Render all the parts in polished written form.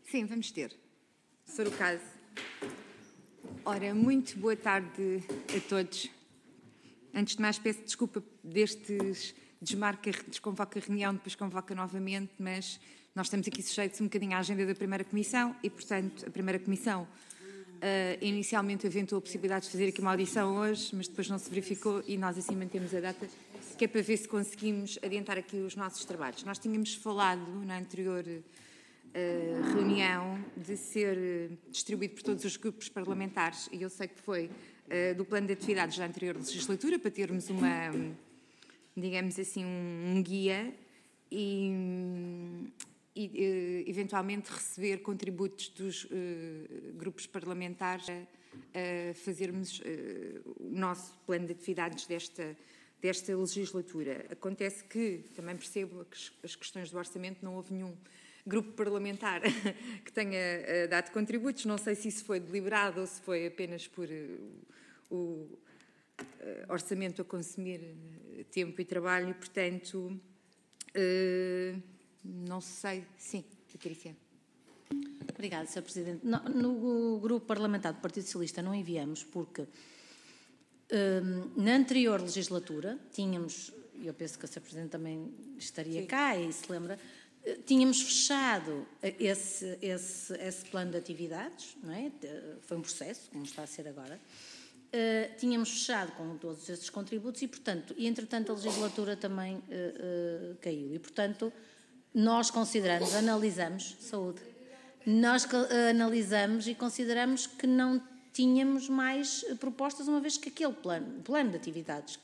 Sim, vamos ter, se for o caso. Ora, muito boa tarde a todos. Antes de mais, peço desculpa destes desconvoca a reunião, depois convoca novamente, mas nós estamos aqui sujeitos um bocadinho à agenda da primeira comissão e, portanto, a primeira comissão inicialmente aventou a possibilidade de fazer aqui uma audição hoje, mas depois não se verificou e nós assim mantemos a data, que é para ver se conseguimos adiantar aqui os nossos trabalhos. Nós tínhamos falado na anterior reunião de ser distribuído por todos os grupos parlamentares, e eu sei que foi do plano de atividades da anterior legislatura, para termos uma, digamos assim, um guia e eventualmente receber contributos dos grupos parlamentares a fazermos o nosso plano de atividades desta legislatura. Acontece que, também percebo que as questões do orçamento, não houve nenhum grupo parlamentar que tenha dado contributos. Não sei se isso foi deliberado ou se foi apenas por o orçamento a consumir tempo e trabalho e, portanto, não sei. Sim, Patrícia. Obrigada, Sr. Presidente. No grupo parlamentar do Partido Socialista não enviamos porque na anterior legislatura tínhamos, eu penso que a Sra. Presidente também estaria Sim. cá e se lembra, tínhamos fechado esse plano de atividades, não é? Foi um processo, como está a ser agora. Tínhamos fechado com todos esses contributos e, portanto, entretanto a legislatura também caiu. E, portanto, nós consideramos, analisamos e consideramos que não tínhamos mais propostas, uma vez que aquele plano de atividades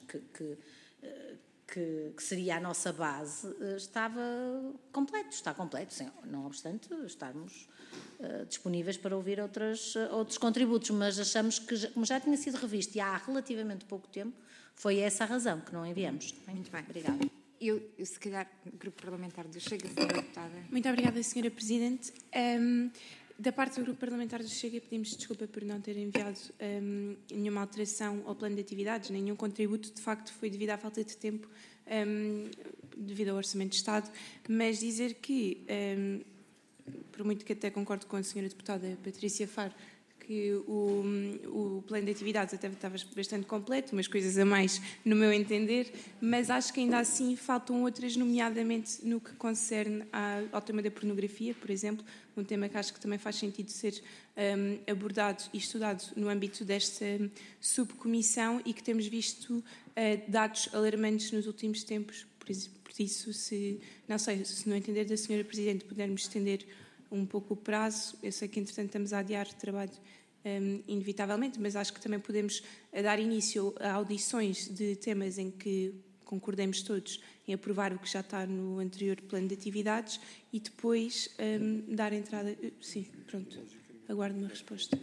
que seria a nossa base, está completo, sim, não obstante estarmos disponíveis para ouvir outros contributos, mas achamos que, como já tinha sido revisto e há relativamente pouco tempo, foi essa a razão que não enviamos. Muito bem. Obrigada. Eu se calhar, Grupo Parlamentar do Chega, Sra. Deputada. Muito obrigada, Sra. Presidente. Da parte do Grupo Parlamentar do Chega, pedimos desculpa por não ter enviado nenhuma alteração ao plano de atividades, nenhum contributo, de facto foi devido à falta de tempo, devido ao Orçamento de Estado, mas dizer que, por muito que até concordo com a Sra. Deputada Patrícia Faro, que o plano de atividades até estava bastante completo, umas coisas a mais no meu entender, mas acho que ainda assim faltam outras, nomeadamente no que concerne ao tema da pornografia, por exemplo, um tema que acho que também faz sentido ser abordado e estudado no âmbito desta subcomissão e que temos visto dados alarmantes nos últimos tempos. Por isso, se no entender da Sra. Presidente pudermos estender um pouco o prazo, eu sei que entretanto estamos a adiar o trabalho inevitavelmente, mas acho que também podemos dar início a audições de temas em que concordemos todos em aprovar o que já está no anterior plano de atividades e depois dar entrada... Sim, pronto, aguardo uma resposta.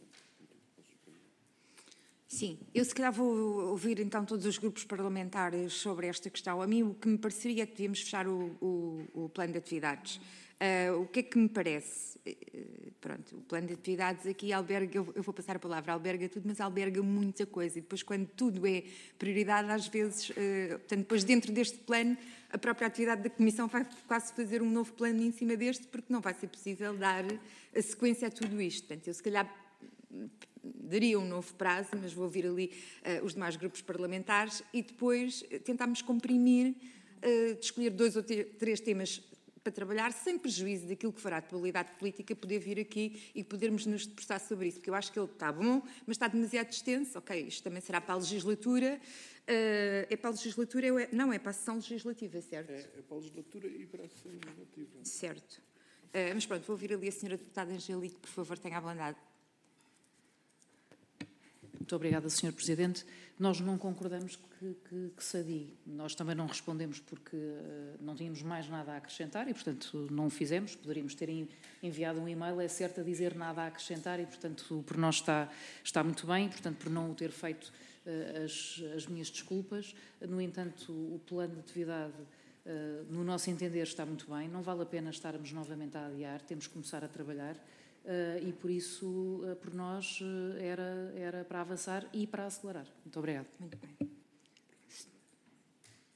Sim, eu se calhar vou ouvir então todos os grupos parlamentares sobre esta questão. A mim o que me pareceria é que devíamos fechar o plano de atividades. O que é que me parece? Pronto, o plano de atividades aqui alberga, eu vou passar a palavra, alberga tudo, mas alberga muita coisa. E depois, quando tudo é prioridade, às vezes, portanto, depois dentro deste plano, a própria atividade da Comissão vai quase fazer um novo plano em cima deste, porque não vai ser possível dar a sequência a tudo isto. Portanto, eu se calhar daria um novo prazo, mas vou ouvir ali os demais grupos parlamentares e depois tentarmos comprimir, de escolher 2 ou 3 temas para trabalhar, sem prejuízo daquilo que fará a atualidade política, poder vir aqui e podermos nos debruçar sobre isso, porque eu acho que ele está bom, mas está demasiado extenso. Ok, isto também será para a legislatura. É para a legislatura, não, é para a sessão legislativa, certo? É para a legislatura e para a sessão legislativa. Certo. Mas pronto, vou ouvir ali a Sra. Deputada Angélique, por favor, tenha a bondade. Muito obrigada, Sr. Presidente. Nós não concordamos que se adie. Nós também não respondemos porque não tínhamos mais nada a acrescentar e, portanto, não o fizemos. Poderíamos ter enviado um e-mail, é certo, a dizer nada a acrescentar e, portanto, por nós está muito bem e, portanto, por não o ter feito as minhas desculpas. No entanto, o plano de atividade, no nosso entender, está muito bem. Não vale a pena estarmos novamente a adiar, temos que começar a trabalhar. E por isso, por nós, era para avançar e para acelerar. Muito obrigada. Muito bem.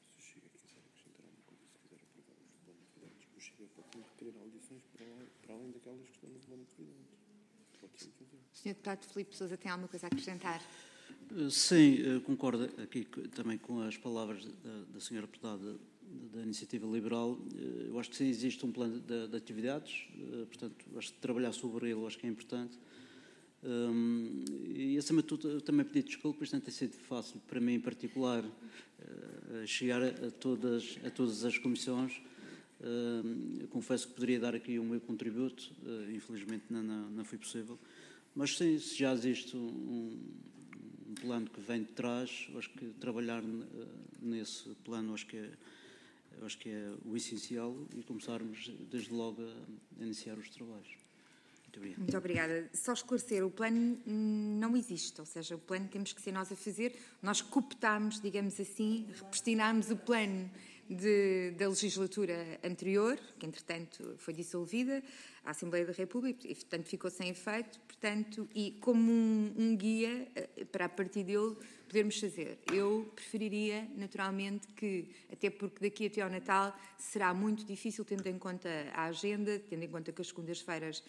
Chega para requerer audições para além daquelas que estão no plano de atividades. Pode ser fazer. O Sr. Deputado Filipe Sousa tem alguma coisa a acrescentar? Sim, concordo aqui também com as palavras da senhora deputada da Iniciativa Liberal. Eu acho que sim, existe um plano de atividades, portanto, acho que trabalhar sobre ele acho que é importante. E, acima de tudo, também pedi desculpas, não tem sido fácil para mim, em particular, chegar a todas as comissões. Confesso que poderia dar aqui o meu contributo, infelizmente não foi possível. Mas sim, se já existe um plano que vem de trás, acho que trabalhar nesse plano acho que é o essencial e começarmos desde logo a iniciar os trabalhos. Muito obrigado. Muito obrigada. Só esclarecer, o plano não existe, ou seja, o plano temos que ser nós a fazer. Nós cooptámos, digamos assim, repristinámos o plano da legislatura anterior, que entretanto foi dissolvida, a Assembleia da República, e portanto ficou sem efeito, portanto, e como um guia para a partir dele podermos fazer. Eu preferiria, naturalmente, que, até porque daqui até ao Natal será muito difícil, tendo em conta a agenda, tendo em conta que as segundas-feiras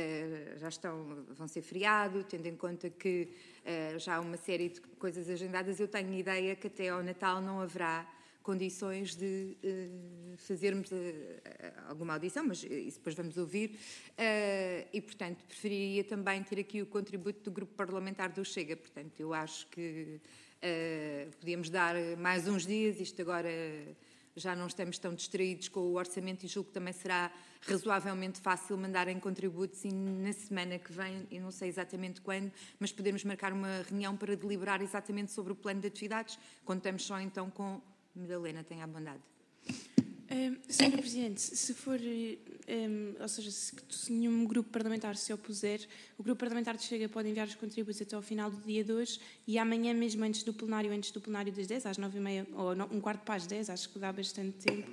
vão ser feriado, tendo em conta que já há uma série de coisas agendadas, eu tenho ideia que até ao Natal não haverá condições de fazermos alguma audição, mas isso depois vamos ouvir, e, portanto, preferiria também ter aqui o contributo do Grupo Parlamentar do Chega. Portanto, eu acho que podíamos dar mais uns dias, isto agora já não estamos tão distraídos com o orçamento e julgo que também será razoavelmente fácil mandarem contributos e na semana que vem, eu não sei exatamente quando, mas podemos marcar uma reunião para deliberar exatamente sobre o plano de atividades. Contamos só então com Madalena, tenha a bondade. Senhora Presidente, se for, ou seja, se nenhum grupo parlamentar se opuser, o grupo parlamentar de Chega pode enviar os contributos até ao final do dia de hoje e amanhã mesmo antes do plenário das 10, às 9h30, ou um quarto para as 10, acho que dá bastante tempo.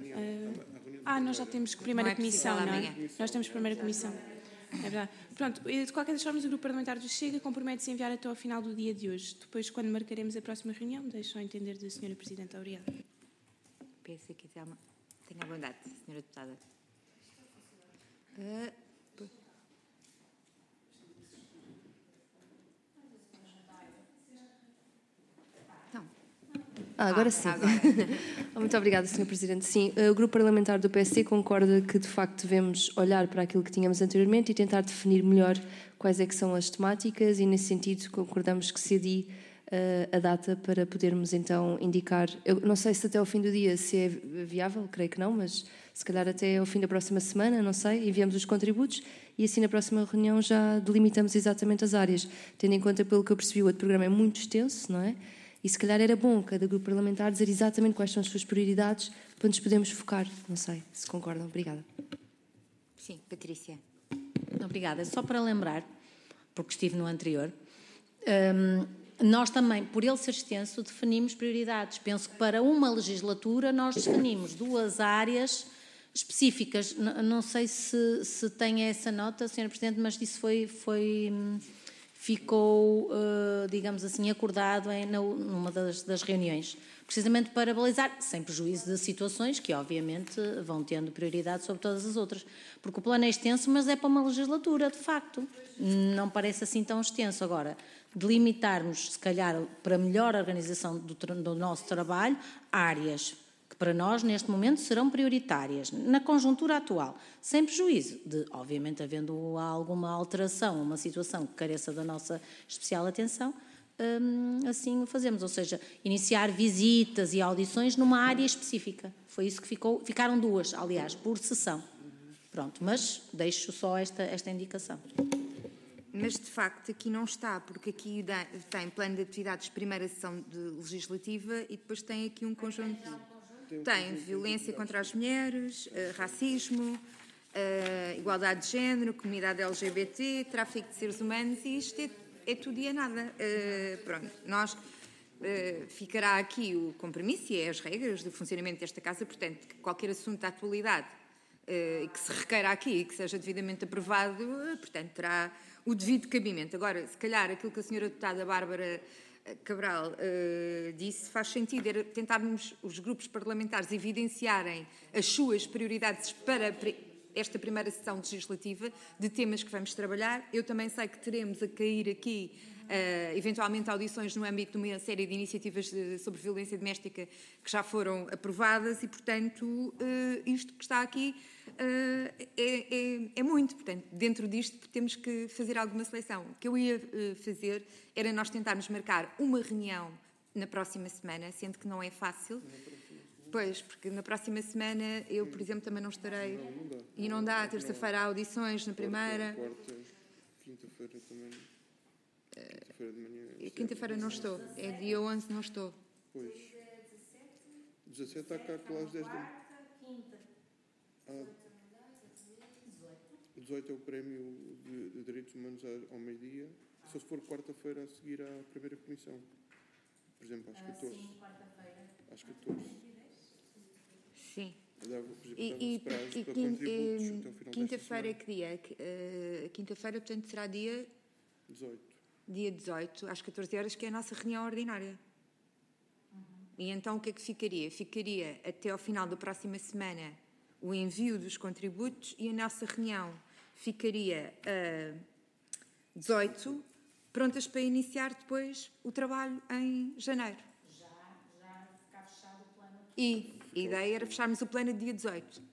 Nós já temos primeira comissão, não é? Nós temos primeira comissão. É verdade. Pronto, de qualquer das formas, o grupo parlamentar do Chega compromete-se a enviar até ao final do dia de hoje. Depois, quando marcaremos a próxima reunião, deixo ao entender da senhora Presidente. Obrigada. Pensa que tenha a bondade, senhora Deputada. Agora sim. Muito obrigada, Sr. Presidente. Sim, o Grupo Parlamentar do PSD concorda que, de facto, devemos olhar para aquilo que tínhamos anteriormente e tentar definir melhor quais é que são as temáticas e, nesse sentido, concordamos que se adie a data para podermos, então, indicar... Eu não sei se até ao fim do dia se é viável, creio que não, mas se calhar até ao fim da próxima semana, não sei, enviamos os contributos e assim na próxima reunião já delimitamos exatamente as áreas. Tendo em conta, pelo que eu percebi, o outro programa é muito extenso, não é? E se calhar era bom cada grupo parlamentar dizer exatamente quais são as suas prioridades para nos podermos focar. Não sei se concordam. Obrigada. Sim, Patrícia. Obrigada. Só para lembrar, porque estive no anterior, nós também, por ele ser extenso, definimos prioridades. Penso que para uma legislatura nós definimos 2 áreas específicas. Não sei se tem essa nota, Sra. Presidente, mas isso ficou, digamos assim, acordado numa das reuniões, precisamente para balizar, sem prejuízo de situações que, obviamente, vão tendo prioridade sobre todas as outras. Porque o plano é extenso, mas é para uma legislatura, de facto. Não parece assim tão extenso. Agora, delimitarmos, se calhar, para melhor organização do nosso trabalho, áreas que para nós, neste momento, serão prioritárias, na conjuntura atual, sem prejuízo de, obviamente, havendo alguma alteração, uma situação que careça da nossa especial atenção, assim o fazemos, ou seja, iniciar visitas e audições numa área específica. Foi isso que ficaram 2, aliás, por sessão. Pronto, mas deixo só esta indicação. Mas, de facto, aqui não está, porque aqui tem plano de atividades, primeira sessão legislativa, e depois tem aqui um conjunto de... Tem violência contra as mulheres, racismo, igualdade de género, comunidade LGBT, tráfico de seres humanos, e isto é tudo e é nada. Pronto, nós... ficará aqui o compromisso e as regras do funcionamento desta Casa, portanto, que qualquer assunto da atualidade que se requeira aqui e que seja devidamente aprovado, portanto, terá o devido cabimento. Agora, se calhar, aquilo que a senhora deputada Bárbara Cabral disse faz sentido, era tentarmos os grupos parlamentares evidenciarem as suas prioridades esta primeira sessão legislativa de temas que vamos trabalhar. Eu também sei que teremos a cair aqui, eventualmente, audições no âmbito de uma série de iniciativas sobre violência doméstica que já foram aprovadas e, portanto, isto que está aqui é muito. Portanto, dentro disto temos que fazer alguma seleção. O que eu ia fazer era nós tentarmos marcar uma reunião na próxima semana, sendo que não é fácil. Pois, porque na próxima semana eu, por exemplo, também não estarei. E não dá. Terça-feira há audições, na primeira. Quarta, quinta-feira também. Quinta-feira de manhã. Quinta-feira não estou. É dia 11, não estou. Pois. 17 está cá às 10 da manhã. 18 é o prémio de Direitos Humanos ao meio-dia. Só se for quarta-feira a seguir à primeira comissão. Por exemplo, às 14. Sim, quarta-feira. Às 14. Sim. E quinta-feira é que dia? Quinta-feira, portanto, será dia 18. Dia 18, às 14 horas, que é a nossa reunião ordinária. E então o que é que ficaria? Ficaria até ao final da próxima semana o envio dos contributos e a nossa reunião ficaria a 18, prontas para iniciar depois o trabalho em janeiro. Já ficar fechado o plano. E a ideia era fecharmos o plano de dia 18.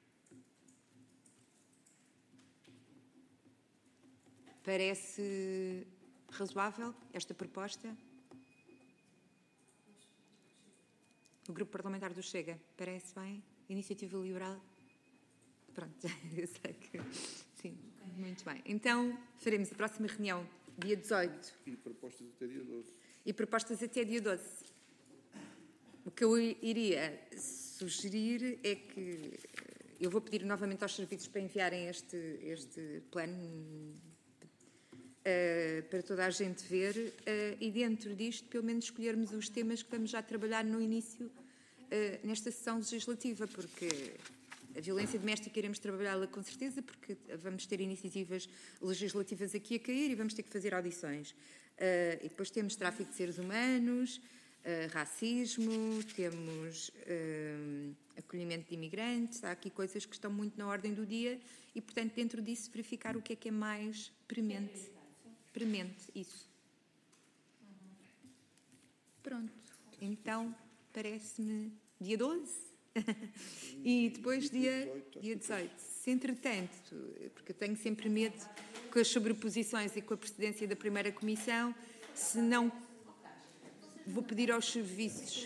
Parece razoável esta proposta? O Grupo Parlamentar do Chega, parece bem? Iniciativa Liberal? Pronto, eu sei que... Sim, muito bem. Então, faremos a próxima reunião, dia 18. E propostas até dia 12. E propostas até dia 12. O que eu iria sugerir é que eu vou pedir novamente aos serviços para enviarem este plano para toda a gente ver e dentro disto pelo menos escolhermos os temas que vamos já trabalhar no início nesta sessão legislativa, porque a violência doméstica iremos trabalhá-la com certeza, porque vamos ter iniciativas legislativas aqui a cair e vamos ter que fazer audições. E depois temos tráfico de seres humanos, racismo, temos acolhimento de imigrantes, há aqui coisas que estão muito na ordem do dia e, portanto, dentro disso verificar o que é mais premente. Premente, isso. Pronto. Então, parece-me dia 12 e depois dia 18. Se, entretanto, porque eu tenho sempre medo com as sobreposições e com a precedência da primeira comissão, se não... Vou pedir aos serviços.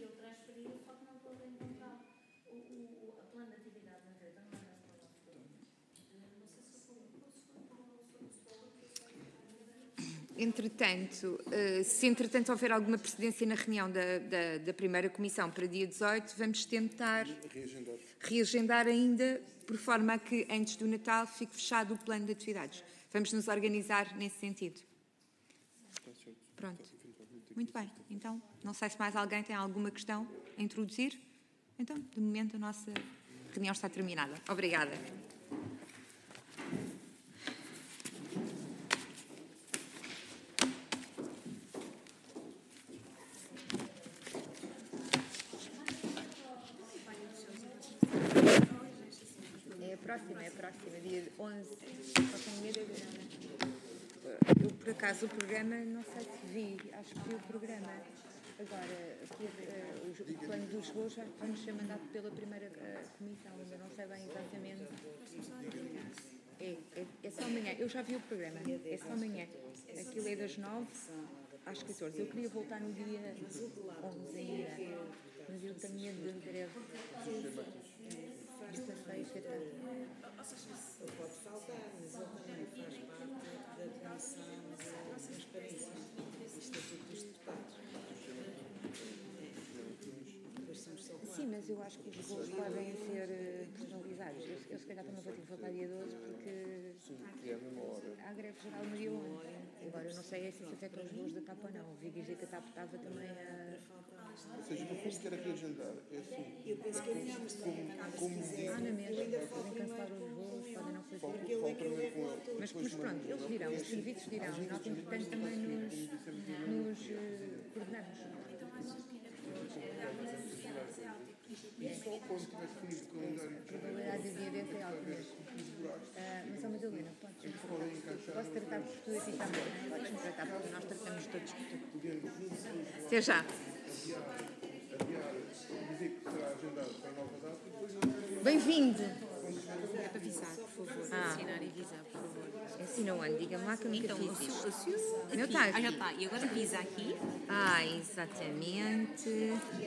Entretanto, se entretanto houver alguma precedência na reunião da primeira comissão para dia 18, vamos tentar reagendar ainda, por forma a que antes do Natal fique fechado o plano de atividades. Vamos nos organizar nesse sentido. Pronto. Muito bem. Então, não sei se mais alguém tem alguma questão a introduzir. Então, de momento, a nossa reunião está terminada. Obrigada. É a próxima, dia 11. Só tenho medo eu, por acaso, o programa, não sei se vi, acho que vi o programa. Agora, aqui, o plano dos voos já vamos ser mandado pela primeira comissão, ainda não sei bem exatamente. É só amanhã, eu já vi o programa, é só amanhã. Aquilo é das 9 às 14. Eu queria voltar no dia 11 ainda, mas eu tenho medo de breve. Esta feita Ou seja, ele pode faltar, mas ele também faz parte da Comissão de Transparência e Estatuto dos Deputados. Sim, mas eu acho que os voos podem ser personalizados. Eu se calhar também vou ter que voltar dia 12 porque há greve geral no dia 11. Agora, eu não sei se isso afeta os voos da TAP ou não. Ouvi dizer que a TAP estava também a... Ou seja, no fundo, quer reagendar. É assim. Eu penso que ele não, mas como na mesma, podem cancelar os voos, podem não fazer. Mas pronto, eles dirão, os serviços dirão, e nós, entretanto, também nos coordenamos. E só quando tiver definido o calendário de Probabilidade de dia desse é alta mesmo. Mas, ó Madalena, posso tratar por tudo aqui também, não é? Podes-me tratar, porque nós tratamos todos por tudo. Até já. dizer que será agendado para a nova data e depois Bem-vindo. É para avisar, por favor. Assinar e avisar, por favor. Assina onde? Diga-me lá que eu nunca Então, fiz isto. o seu O meu está aqui. já está. E agora avisa aqui. Exatamente.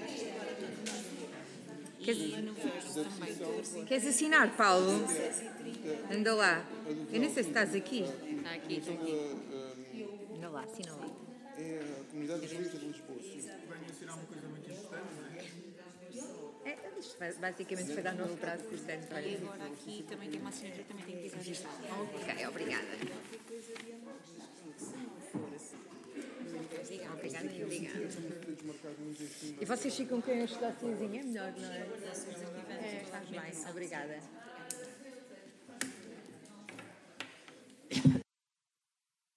E no verso também. Queres assinar, Paulo? Anda lá. Eu nem sei se estás aqui. Está aqui, está aqui. Anda lá, assina lá. é a comunidade dos juízes de Lisboa. Isto basicamente foi dar novo prazo, portanto, E olha. agora aqui também tem uma assinatura, também tem que registrar. Ok, obrigada. Obrigada. E vocês ficam com este dossiêzinho? É melhor, não é? Estás bem, obrigada.